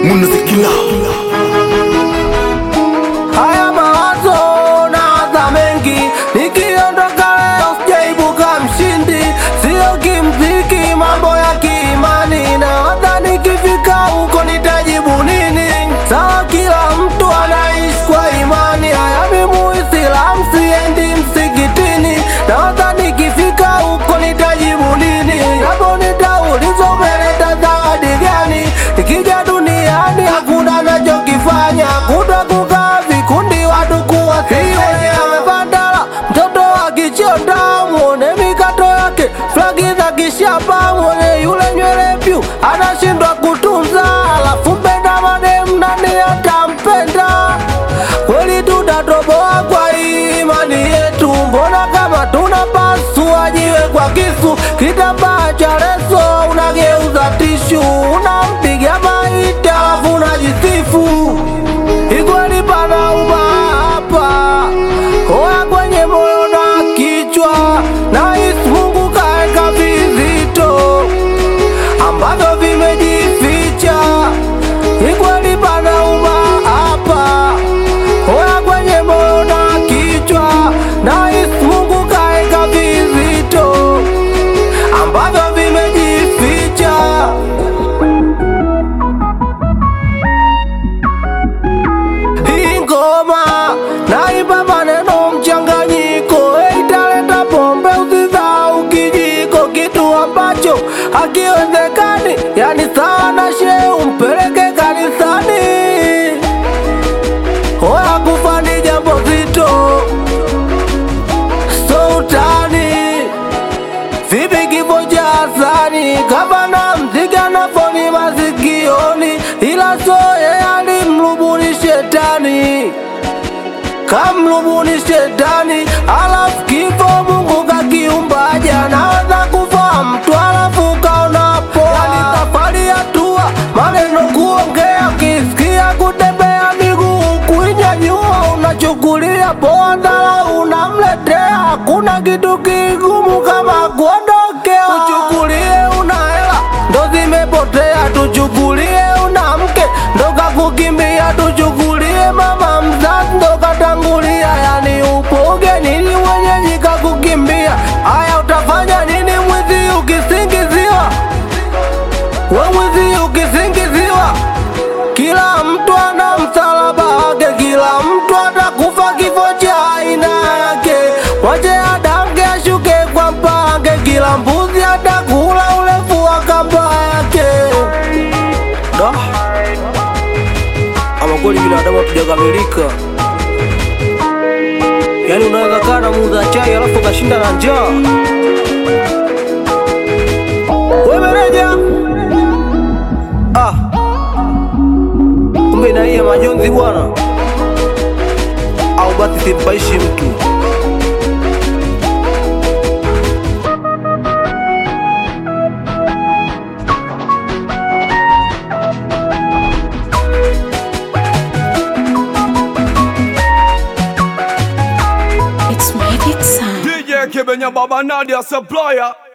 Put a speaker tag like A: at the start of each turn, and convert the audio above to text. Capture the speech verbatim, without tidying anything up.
A: Munazikila
B: haya mawazo na adha mengi, nikiondoka leo sijaibuka mshindi. Sio kimziki, mambo ya kiimani, na adha nikifika huko nitajibu nini? Sawa, kila mtu anaishi kwa imani. Haya mimi Muislamu siendi msikitini, na adha nikifika huko nitajibu nini? Hapo nitaulizwa umeleta zawadi gani? Nikija duniani hakuna nachokifanya, kuta kukaa vikundi watu kuwa siwe. Amepandala mtoto wa kichonda, muone mikato yake, flagi za kishapa, muone yule nywele pyu anashindwa kutunza, alafu mpenda madem nani atampenda? Kweli tutatoboa kwa imani yetu? Mbona kama tunapasua jiwe kwa kisu? Kitambaa cha leso unageuza tishu, unampiga maiti alafu unajisifu. Ikweli panauma hapa, oya kwenye moyo na kichwa, nahisi Mungu kaeka vizito ambavyo vimejificha. Ikweli panauma hapa, oya kwenye moyo na kichwa, nahisi Mungu kaeka vizito ambavyo vimejificha. Hii ngoma naimba maneno mchanganyiko, italeta pombe usisahau kijiko, kitu ambacho hakiwezekani, yani sana shehe umpeleke kanisani. Oya kufa ni jambo zito, so utani vipi kifo cha Hasani? Gavana mziki anafoni masikioni, ila so yeye alimrubuni shetani, kamrubuni shetani. Alafu kifo Mungu kakiumbaje? Anaweza kufa mtu alafu kaona poa, yani safari ya tua maneno kuongea, ukisikia kutembea miguu kuinyanyua unachukulia poa, ndala unamletea. Hakuna kitu kigumu kama kuondokea, uchukulie una hela ndo zimepotea, tuchukulie una mke ndo kakukimbia, tuchukulie mama mzazi ndo katangulia, yani upo ugenini mwenyeji kakukimbia. Haya utafanya nini mwizi ukisingiziwa? We mwizi ukisingiziwa, kila mtu ana msalaba wake, kila mtu atakufa kifo cha aina yake. Wache adange ashuke kwa mpange, kila mbuzi atakula urefu wa kamba yake. Da, ama kweli binadamu hatujakamilika. Yani unaweza kaa na muuza chai alafu kashinda na njaa. We meneja, ah, kumbe inaia majonzi bwana, au basi simpaishi mtu.
C: It's Magic Sound.
A: D J Kibenya Baba Nadia Supplier.